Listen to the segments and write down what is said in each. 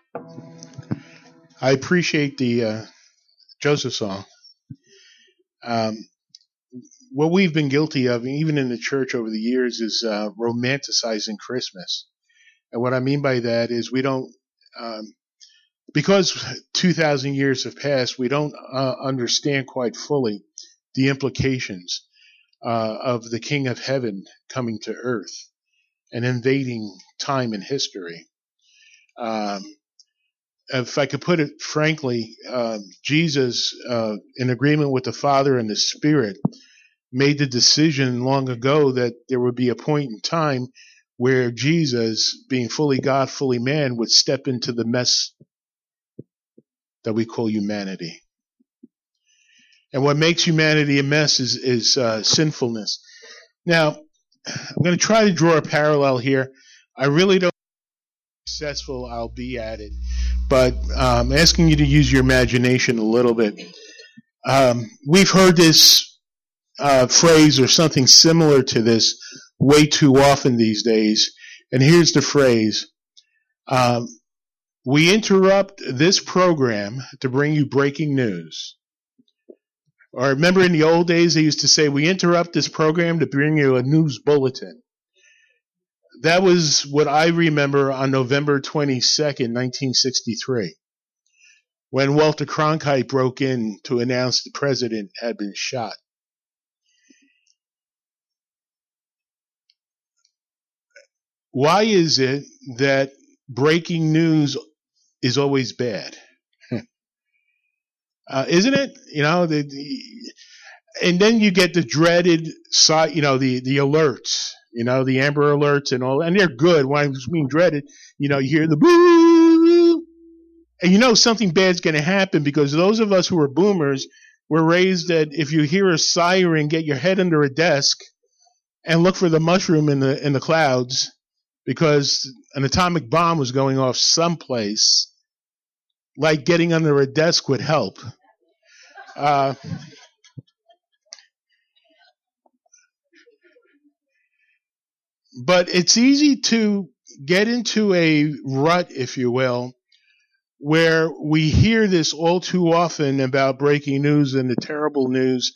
I appreciate the Joseph song. Um, what we've been guilty of, even in the church over the years, is romanticizing Christmas. And what I mean by that is we don't, um, because 2,000 years have passed, we don't understand quite fully the implications of the King of Heaven coming to earth and invading time and history. Um, if I could put it frankly, Jesus, in agreement with the Father and the Spirit, made the decision long ago that there would be a point in time where Jesus, being fully God, fully man, would step into the mess that we call humanity. And what makes humanity a mess is sinfulness. Now, I'm going to try to draw a parallel here. I really don't know how successful I'll be at it, but I'm asking you to use your imagination a little bit. We've heard this phrase or something similar to this way too often these days. And here's the phrase. We interrupt this program to bring you breaking news. Or remember in the old days they used to say, we interrupt this program to bring you a news bulletin. That was what I remember on November 22nd, 1963, when Walter Cronkite broke in to announce the president had been shot. Why is it that breaking news is always bad? Isn't it? You know, and then you get the dreaded, you know, the alerts, you know, the Amber Alerts and all, and they're good. When I mean dreaded, you know, you hear the boo, and you know something bad's going to happen because those of us who are boomers were raised that if you hear a siren, get your head under a desk and look for the mushroom in the clouds because an atomic bomb was going off someplace. Like getting under a desk would help. But it's easy to get into a rut, if you will, where we hear this all too often about breaking news and the terrible news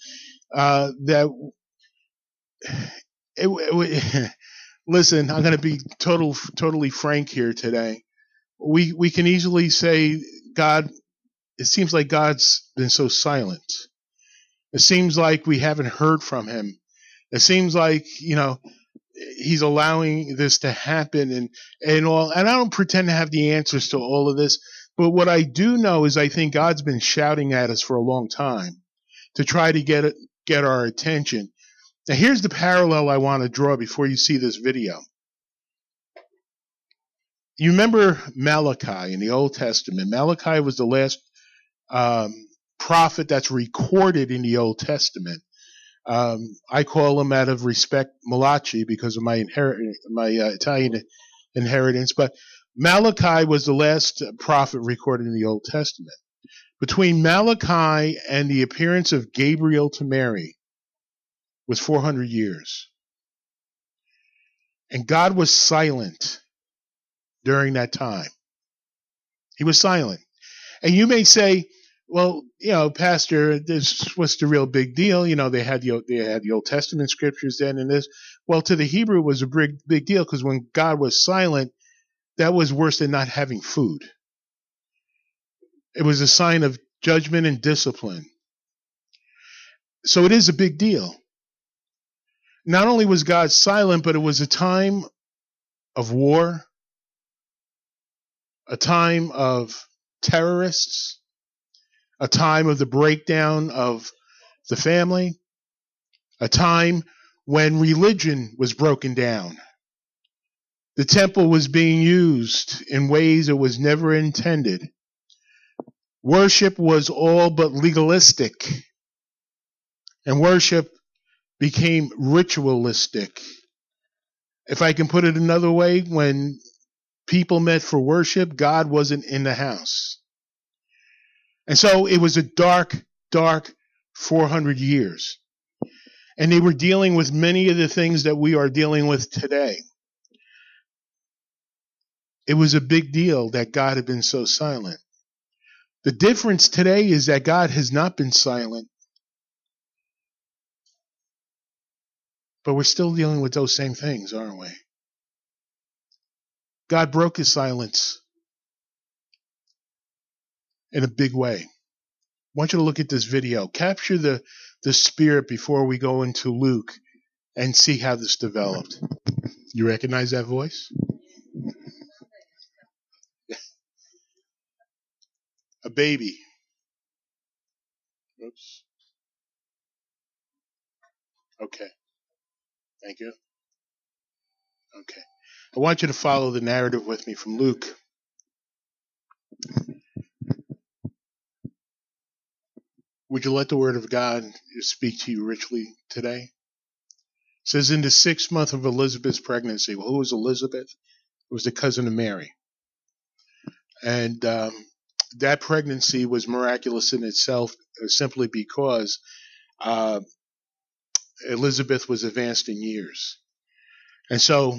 listen, I'm going to be totally frank here today. We can easily say God, it seems like God's been so silent. It seems like we haven't heard from him. It seems like, you know, he's allowing this to happen and all. And I don't pretend to have the answers to all of this, but what I do know is I think God's been shouting at us for a long time to try to get our attention. Now here's the parallel I want to draw before you see this video. You remember Malachi in the Old Testament. Malachi was the last prophet that's recorded in the Old Testament. I call him out of respect Malachi because of my Italian inheritance. But Malachi was the last prophet recorded in the Old Testament. Between Malachi and the appearance of Gabriel to Mary was 400 years. And God was silent during that time. He was silent. And you may say, well, you know, Pastor, this was the real big deal. You know, they had the Old Testament scriptures then and this. Well, to the Hebrew it was a big deal because when God was silent, that was worse than not having food. It was a sign of judgment and discipline. So it is a big deal. Not only was God silent, but it was a time of war, a time of terrorists, a time of the breakdown of the family, a time when religion was broken down. The temple was being used in ways it was never intended. Worship was all but legalistic, and worship became ritualistic. If I can put it another way, when people met for worship, God wasn't in the house. And so it was a dark 400 years. And they were dealing with many of the things that we are dealing with today. It was a big deal that God had been so silent. The difference today is that God has not been silent, but we're still dealing with those same things, aren't we? God broke his silence in a big way. I want you to look at this video. Capture the spirit before we go into Luke and see how this developed. You recognize that voice? A baby. Oops. Okay. Thank you. Okay. I want you to follow the narrative with me from Luke. Would you let the word of God speak to you richly today? It says in the 6th month of Elizabeth's pregnancy. Well, who was Elizabeth? It was the cousin of Mary. And that pregnancy was miraculous in itself simply because Elizabeth was advanced in years. And so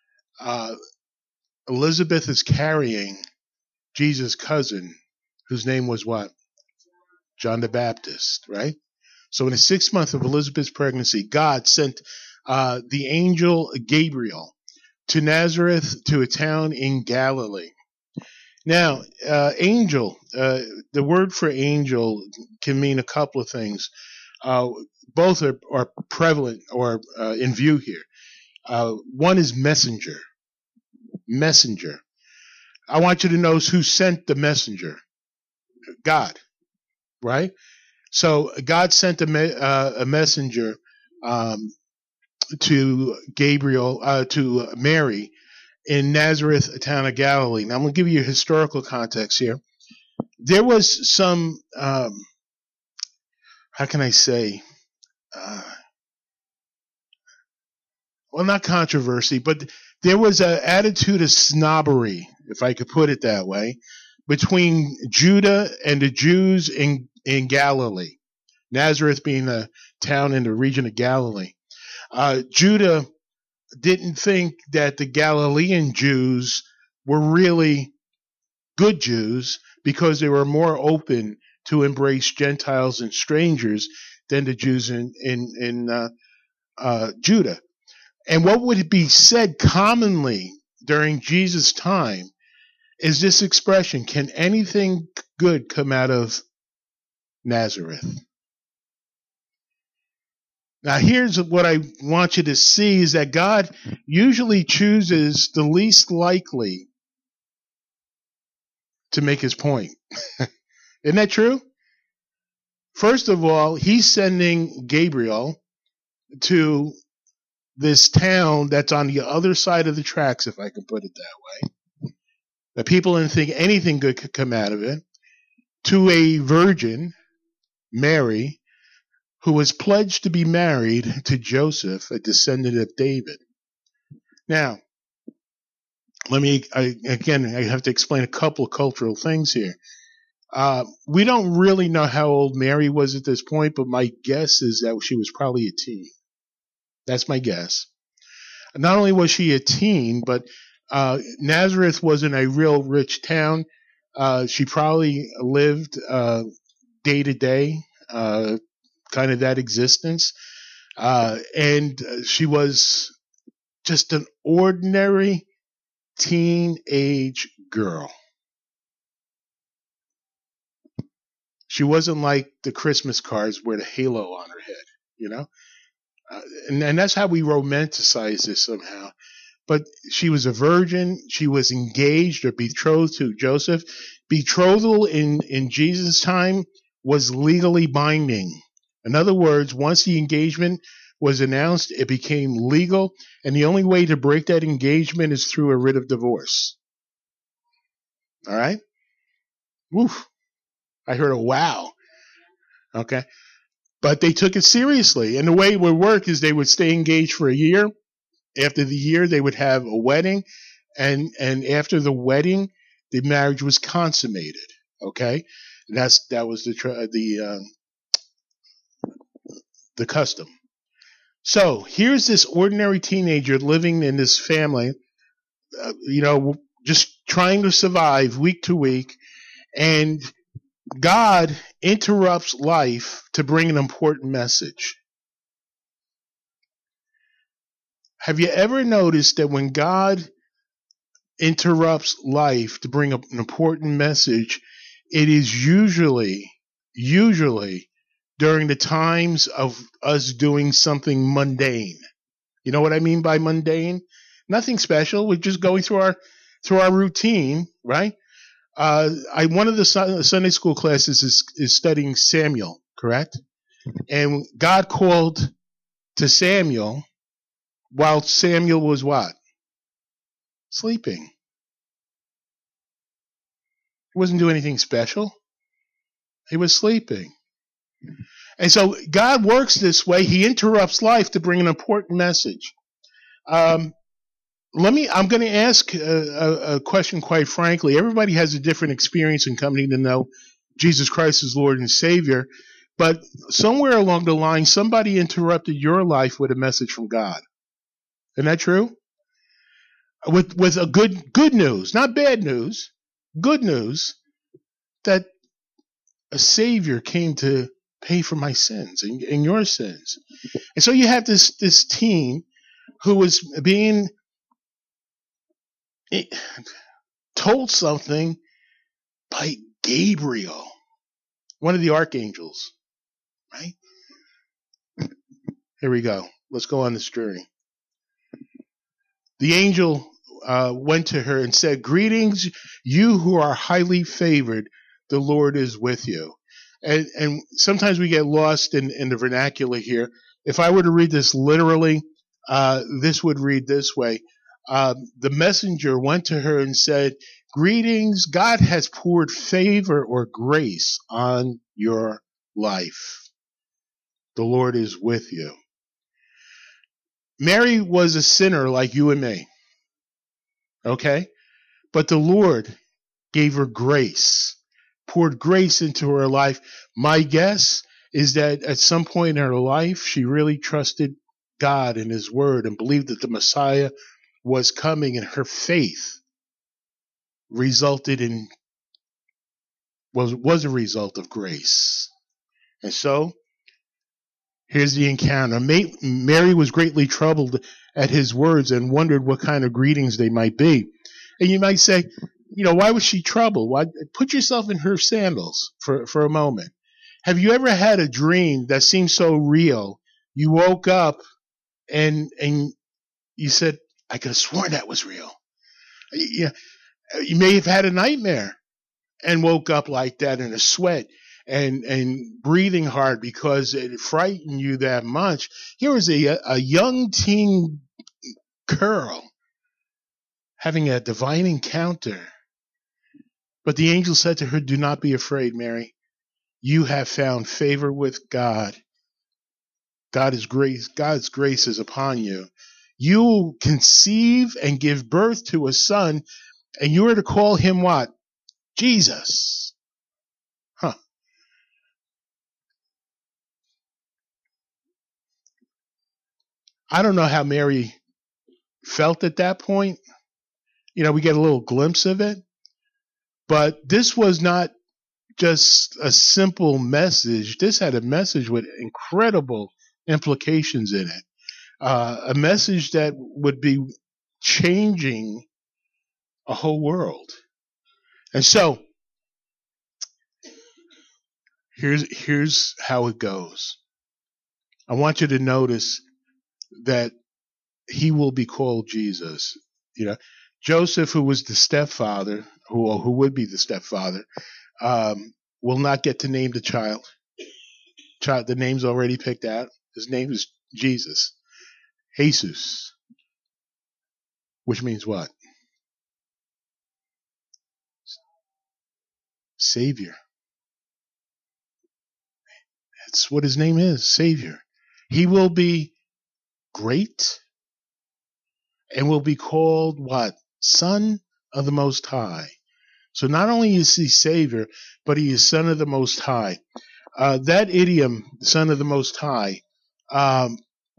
Elizabeth is carrying Jesus' cousin, whose name was what? John the Baptist, right? So in the 6th month of Elizabeth's pregnancy, God sent the angel Gabriel to Nazareth, to a town in Galilee. Now, angel, the word for angel can mean a couple of things. Both are prevalent or in view here. One is messenger. Messenger. I want you to know who sent the messenger. God, right? So God sent a messenger to Gabriel, to Mary in Nazareth, a town of Galilee. Now I'm going to give you a historical context here. There was some, how can I say, well, not controversy, but there was an attitude of snobbery, if I could put it that way, between Judah and the Jews in Galilee. Nazareth being a town in the region of Galilee. Judah didn't think that the Galilean Jews were really good Jews because they were more open to embrace Gentiles and strangers than the Jews in Judah. And what would be said commonly during Jesus' time is this expression: can anything good come out of Nazareth? Now, here's what I want you to see is that God usually chooses the least likely to make his point. Isn't that true? First of all, he's sending Gabriel to this town that's on the other side of the tracks, if I can put it that way. That people didn't think anything good could come out of it. To a virgin, Mary, who was pledged to be married to Joseph, a descendant of David. Now, I have to explain a couple of cultural things here. We don't really know how old Mary was at this point, but my guess is that she was probably a teen. That's my guess. Not only was she a teen, but Nazareth wasn't a real rich town. She probably lived day to day, kind of that existence. And she was just an ordinary teenage girl. She wasn't like the Christmas cards with a halo on her head, you know? And that's how we romanticize this somehow. But she was a virgin. She was engaged or betrothed to Joseph. Betrothal in Jesus' time was legally binding. In other words, once the engagement was announced, it became legal, and the only way to break that engagement is through a writ of divorce. All right? Woof. I heard a wow. Okay? But they took it seriously, and the way it would work is they would stay engaged for a year. After the year, they would have a wedding, and after the wedding, the marriage was consummated. Okay? That was the custom. So here's this ordinary teenager living in this family. just trying to survive week to week, and God interrupts life to bring an important message. Have you ever noticed that when God interrupts life to bring up an important message, it is usually during the times of us doing something mundane? You know what I mean by mundane? Nothing special. We're just going through our routine, right? One of the Sunday school classes is studying Samuel, correct? And God called to Samuel while Samuel was what? Sleeping. He wasn't doing anything special. He was sleeping. And so God works this way. He interrupts life to bring an important message. I'm going to ask a question quite frankly. Everybody has a different experience in coming to know Jesus Christ as Lord and Savior. But somewhere along the line, somebody interrupted your life with a message from God. Isn't that true? With a good news, not bad news, good news that a Savior came to pay for my sins and your sins. And so you have this teen who was being told something by Gabriel, one of the archangels, right? Here we go. Let's go on this journey. The angel went to her and said, "Greetings, you who are highly favored. The Lord is with you." And sometimes we get lost in the vernacular here. If I were to read this literally, this would read this way. The messenger went to her and said, "Greetings, God has poured favor or grace on your life. The Lord is with you." Mary was a sinner like you and me. Okay? But the Lord gave her grace, poured grace into her life. My guess is that at some point in her life, she really trusted God and His Word and believed that the Messiah was coming, and her faith resulted in, was a result of grace. And so, here's the encounter. Mary was greatly troubled at his words and wondered what kind of greetings they might be. And you might say, why was she troubled? Why? Put yourself in her sandals for a moment. Have you ever had a dream that seemed so real? You woke up and you said, "I could have sworn that was real." You may have had a nightmare and woke up like that in a sweat and breathing hard because it frightened you that much. Here was a young teen girl having a divine encounter. But the angel said to her, "Do not be afraid, Mary. You have found favor with God. God's grace is upon you. You will conceive and give birth to a son, and you are to call him" what? Jesus. Huh. I don't know how Mary felt at that point. We get a little glimpse of it. But this was not just a simple message. This had a message with incredible implications in it. A message that would be changing a whole world. And so, here's how it goes. I want you to notice that he will be called Jesus. Joseph, who was the stepfather, who would be the stepfather, will not get to name the child. The name's already picked out. His name is Jesus. Jesus. Which means what? Savior. That's what his name is, Savior. He will be great and will be called what? Son of the Most High. So not only is he Savior, but he is Son of the Most High. That idiom, Son of the Most High,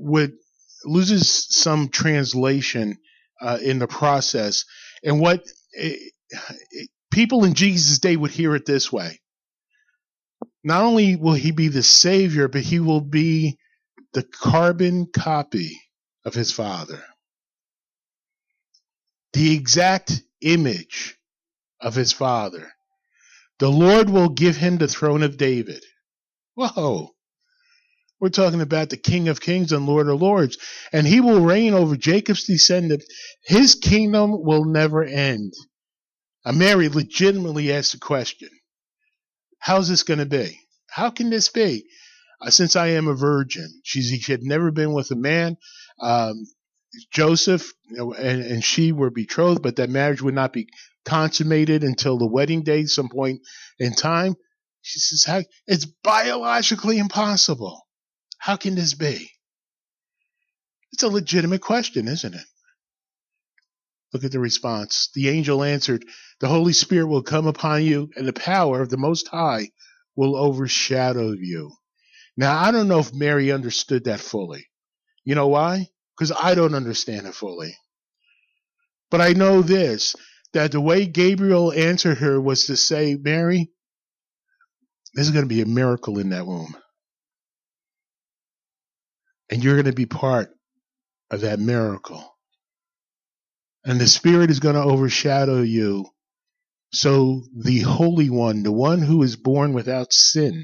loses some translation in the process. And what People in Jesus' day would hear it this way. Not only will he be the Savior, but he will be the carbon copy of his Father. The exact image of his Father. The Lord will give him the throne of David. Whoa. We're talking about the King of Kings and Lord of Lords. And he will reign over Jacob's descendant. His kingdom will never end. Mary legitimately asked the question, how's this going to be? How can this be? Since I am a virgin. She had never been with a man. Joseph and she were betrothed, but that marriage would not be consummated until the wedding day, some point in time. She says, it's biologically impossible. How can this be? It's a legitimate question, isn't it? Look at the response. The angel answered, the Holy Spirit will come upon you, and the power of the Most High will overshadow you. Now, I don't know if Mary understood that fully. You know why? Because I don't understand it fully. But I know this, that the way Gabriel answered her was to say, Mary, there's going to be a miracle in that womb. And you're going to be part of that miracle. And the Spirit is going to overshadow you. So the Holy One, the one who is born without sin,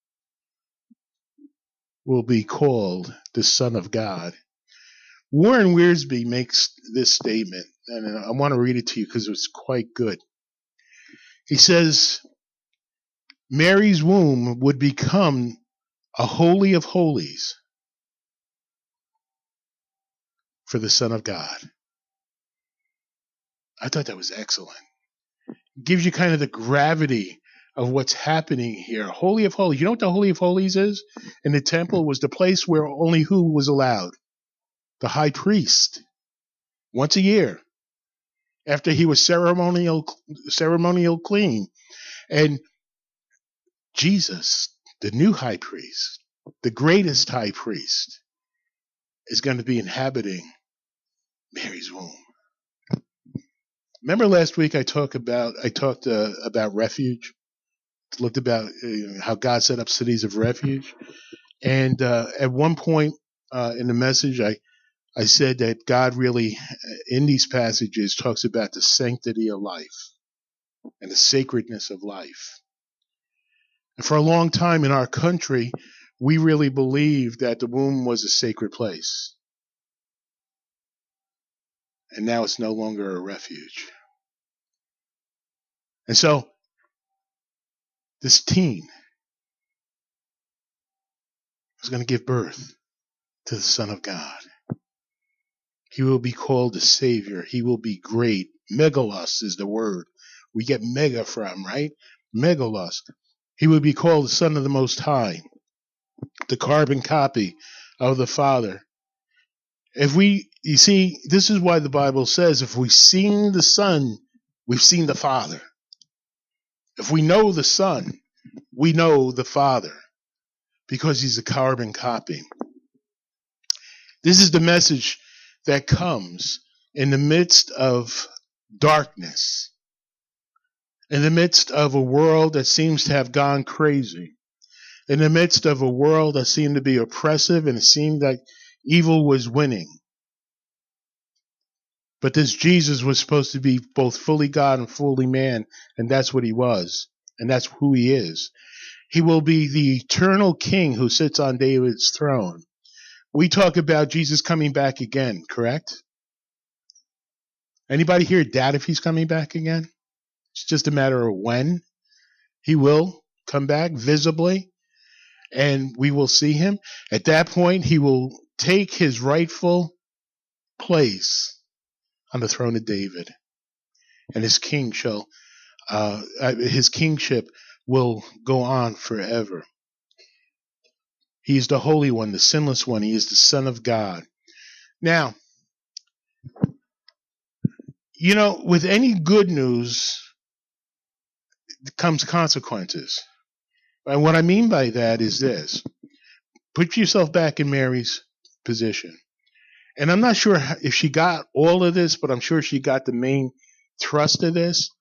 will be called the Son of God. Warren Wiersbe makes this statement, and I want to read it to you because it's quite good. He says, Mary's womb would become a holy of holies for the Son of God. I thought that was excellent. It gives you kind of the gravity of what's happening here. Holy of Holies. You know what the Holy of Holies is? In the temple was the place where only who was allowed? The high priest. Once a year. After he was ceremonial clean. And Jesus, the new high priest, the greatest high priest, is going to be inhabiting Mary's womb. Remember last week I talked about refuge, looked about how God set up cities of refuge, and at one point in the message I said that God really in these passages talks about the sanctity of life and the sacredness of life. And for a long time in our country, we really believed that the womb was a sacred place. And now it's no longer a refuge. And so, this teen is going to give birth to the Son of God. He will be called the Savior. He will be great. Megalos is the word we get mega from, right? Megalos. He will be called the Son of the Most High, the carbon copy of the Father. You see, this is why the Bible says, if we've seen the Son, we've seen the Father. If we know the Son, we know the Father, because he's a carbon copy. This is the message that comes in the midst of darkness, in the midst of a world that seems to have gone crazy, in the midst of a world that seemed to be oppressive and it seemed like evil was winning. But this Jesus was supposed to be both fully God and fully man, and that's what he was, and that's who he is. He will be the eternal king who sits on David's throne. We talk about Jesus coming back again, correct? Anybody here doubt if he's coming back again? It's just a matter of when. He will come back visibly, and we will see him. At that point, he will take his rightful place on the throne of David, and his kingship will go on forever. He is the Holy One, the Sinless One. He is the Son of God. Now, with any good news comes consequences. And what I mean by that is this. Put yourself back in Mary's position. And I'm not sure if she got all of this, but I'm sure she got the main thrust of this.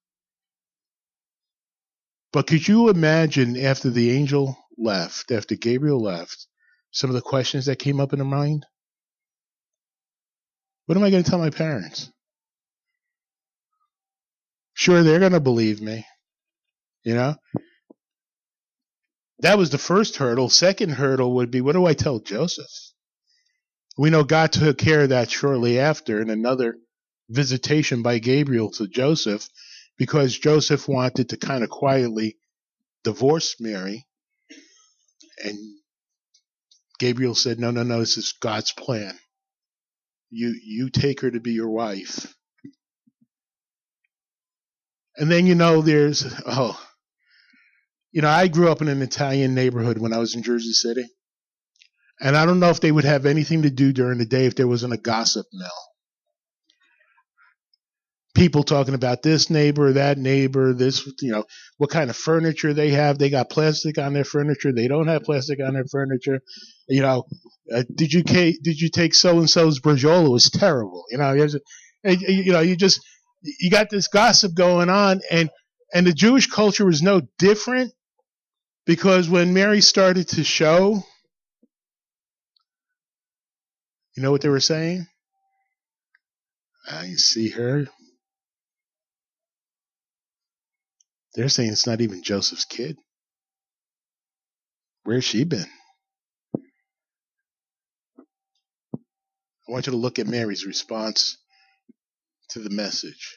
But could you imagine after the angel left, after Gabriel left, some of the questions that came up in her mind? What am I going to tell my parents? Sure, they're going to believe me. You know? That was the first hurdle. Second hurdle would be, what do I tell Joseph? We know God took care of that shortly after in another visitation by Gabriel to Joseph, because Joseph wanted to kind of quietly divorce Mary. And Gabriel said, no, this is God's plan. You take her to be your wife. And then, I grew up in an Italian neighborhood when I was in Jersey City. And I don't know if they would have anything to do during the day if there wasn't a gossip mill. People talking about this neighbor, that neighbor, this, what kind of furniture they have. They got plastic on their furniture. They don't have plastic on their furniture. Did you take so-and-so's braciole? It was terrible. You got this gossip going on, and the Jewish culture was no different, because when Mary started to show, you know what they were saying? You see her. They're saying it's not even Joseph's kid. Where's she been? I want you to look at Mary's response to the message.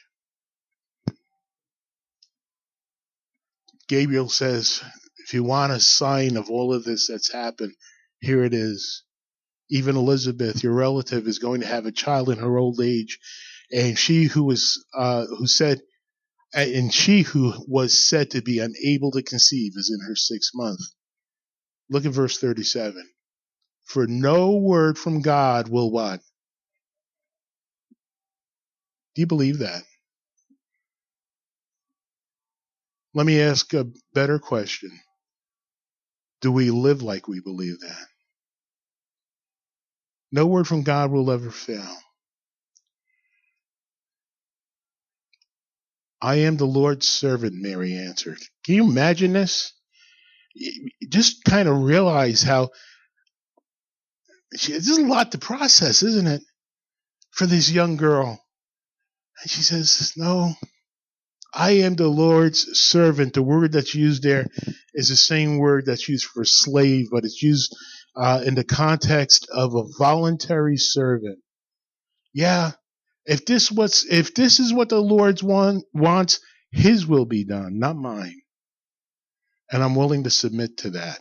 Gabriel says, if you want a sign of all of this that's happened, here it is. Even Elizabeth, your relative, is going to have a child in her old age, and she who was said to be unable to conceive is in her 6th month. Look at verse 37. For no word from God will what? Do you believe that? Let me ask a better question. Do we live like we believe that? No word from God will ever fail. I am the Lord's servant, Mary answered. Can you imagine this? Just kind of realize how this is a lot to process, isn't it? For this young girl. And she says, no, I am the Lord's servant. The word that's used there is the same word that's used for slave, but it's used in the context of a voluntary servant. Yeah, if this is what the Lord wants, His will be done, not mine. And I'm willing to submit to that.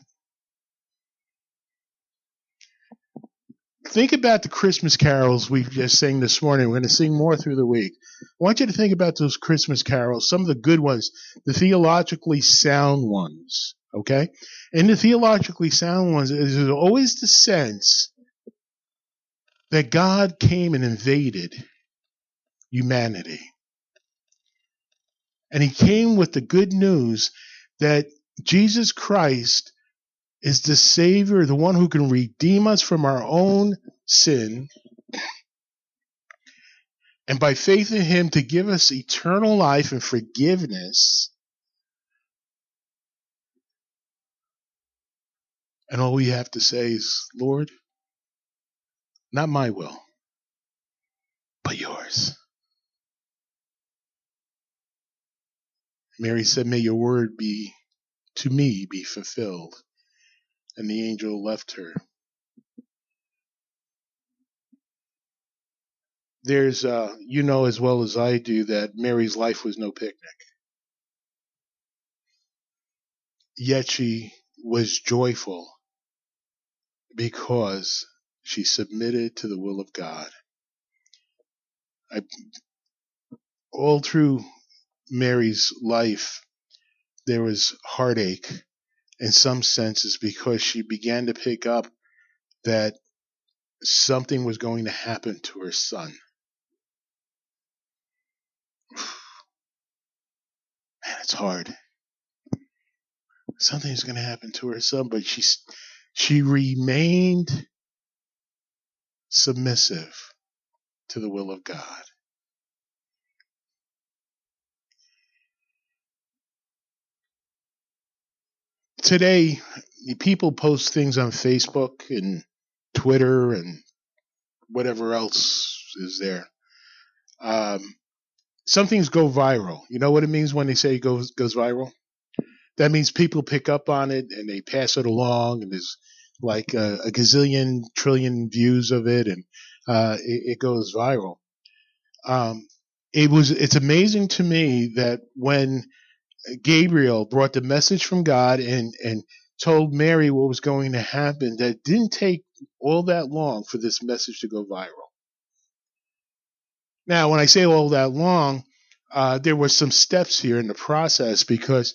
Think about the Christmas carols we just sang this morning. We're going to sing more through the week. I want you to think about those Christmas carols, some of the good ones, the theologically sound ones, okay? And the theologically sound ones, there's always the sense that God came and invaded humanity. And He came with the good news that Jesus Christ is the Savior, the one who can redeem us from our own sin, and by faith in Him to give us eternal life and forgiveness. And all we have to say is, Lord, not my will, but yours. Mary said, may your word to me be fulfilled. And the angel left her. There's, as well as I do, that Mary's life was no picnic. Yet she was joyful because she submitted to the will of God. All through Mary's life, there was heartache in some senses because she began to pick up that something was going to happen to her son. Man, it's hard. Something's going to happen to her son, but she remained submissive to the will of God. today, people post things on Facebook and Twitter and whatever else is there. Some things go viral. You know what it means when they say it goes viral? That means people pick up on it and they pass it along, and there's like a gazillion, trillion views of it, and it goes viral. It's amazing to me that when Gabriel brought the message from God and told Mary what was going to happen, that it didn't take all that long for this message to go viral. Now, when I say all that long, there were some steps here in the process because,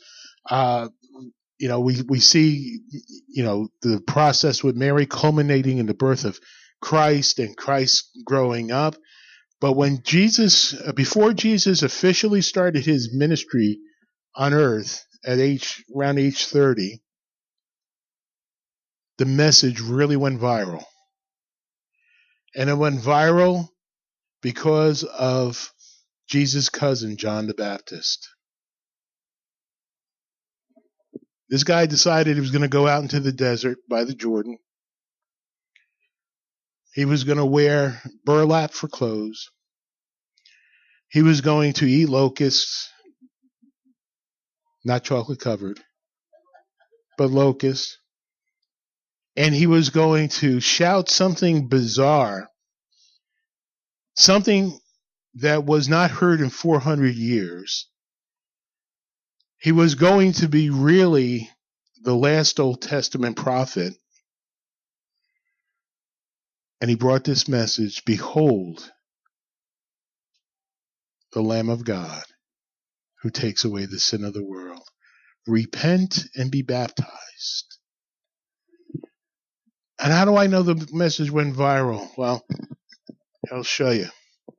we see, the process with Mary culminating in the birth of Christ and Christ growing up. But before Jesus officially started his ministry on earth at around age 30, the message really went viral. And it went viral because of Jesus' cousin, John the Baptist. This guy decided he was going to go out into the desert by the Jordan. He was going to wear burlap for clothes. He was going to eat locusts, not chocolate covered, but locusts. And he was going to shout something bizarre, something that was not heard in 400 years. He was going to be really the last Old Testament prophet. And he brought this message, behold, the Lamb of God who takes away the sin of the world. Repent and be baptized. And how do I know the message went viral? Well, I'll show you.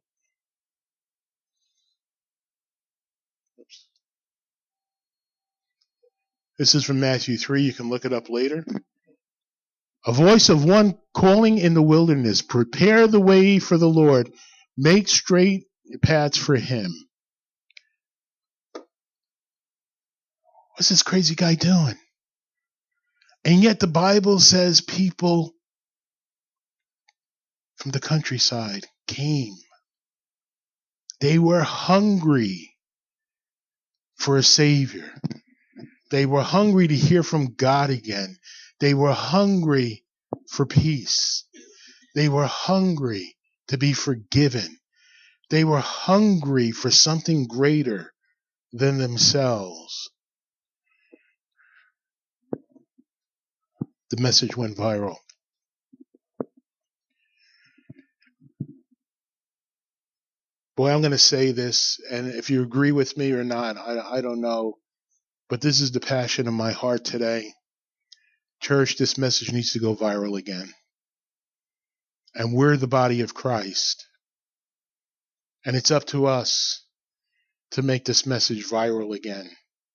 This is from Matthew 3. You can look it up later. A voice of one calling in the wilderness, prepare the way for the Lord, make straight paths for him. What's this crazy guy doing? And yet the Bible says people from the countryside came. They were hungry for a Savior. They were hungry to hear from God again. They were hungry for peace. They were hungry to be forgiven. They were hungry for something greater than themselves. The message went viral. Boy, I'm going to say this, and if you agree with me or not, I don't know. But this is the passion of my heart today. Church, this message needs to go viral again. And we're the body of Christ. And it's up to us to make this message viral again.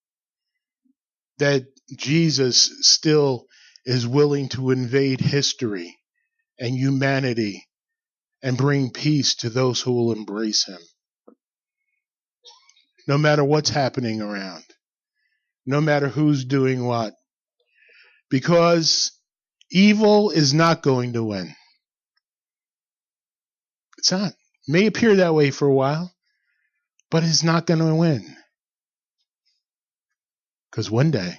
That Jesus still is willing to invade history and humanity and bring peace to those who will embrace him. No matter what's happening around. No matter who's doing what. Because evil is not going to win. It's not. It may appear that way for a while, but it's not going to win. Because one day,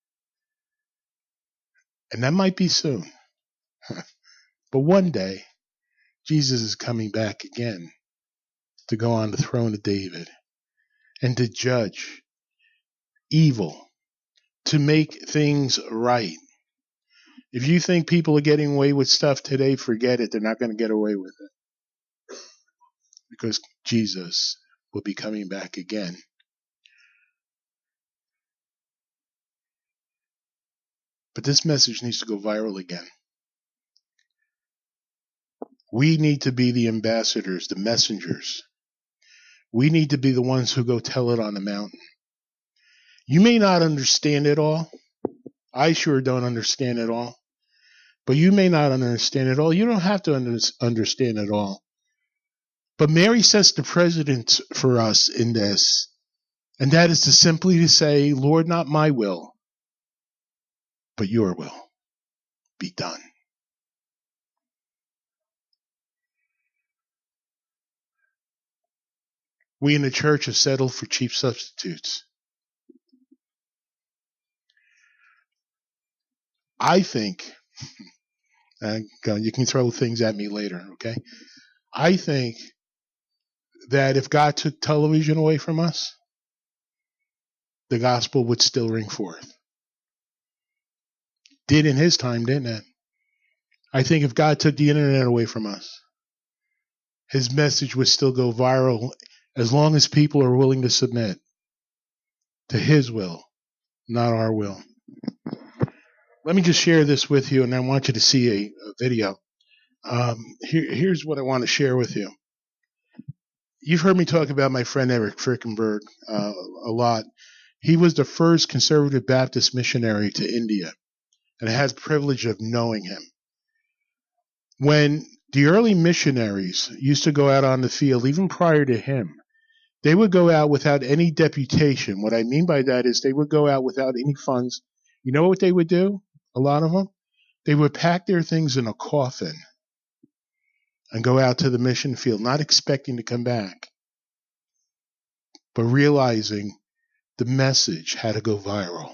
and that might be soon, but one day, Jesus is coming back again to go on the throne of David and to judge evil, to make things right. If you think people are getting away with stuff today, forget it. They're not going to get away with it. Because Jesus will be coming back again. But this message needs to go viral again. We need to be the ambassadors, the messengers. We need to be the ones who go tell it on the mountain. You may not understand it all. I sure don't understand it all. But you may not understand it all. You don't have to understand it all. But Mary sets the precedent for us in this. And that is to simply to say, Lord, not my will, but your will be done. We in the church have settled for cheap substitutes. I think, you can throw things at me later, okay? I think that if God took television away from us, the gospel would still ring forth. Did in his time, didn't it? I think if God took the internet away from us, his message would still go viral as long as people are willing to submit to his will, not our will. Let me just share this with you, and I want you to see a video. Here's what I want to share with you. You've heard me talk about my friend Eric Frickenberg a lot. He was the first conservative Baptist missionary to India, and I had the privilege of knowing him. When the early missionaries used to go out on the field, even prior to him, they would go out without any deputation. What I mean by that is they would go out without any funds. You know what they would do? A lot of them? They would pack their things in a coffin and go out to the mission field, not expecting to come back, but realizing the message had to go viral.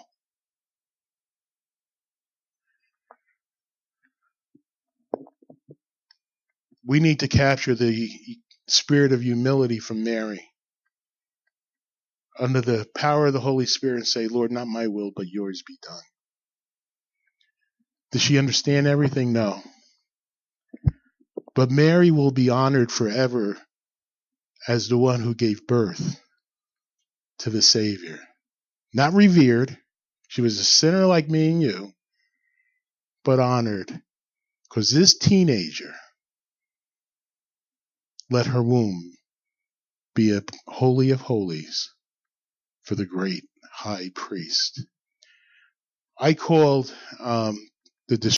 We need to capture the spirit of humility from Mary under the power of the Holy Spirit and say, Lord, not my will, but yours be done. Does she understand everything? No. But Mary will be honored forever as the one who gave birth to the Savior. Not revered. She was a sinner like me and you, but honored. Because this teenager let her womb be a holy of holies for the great high priest. I called the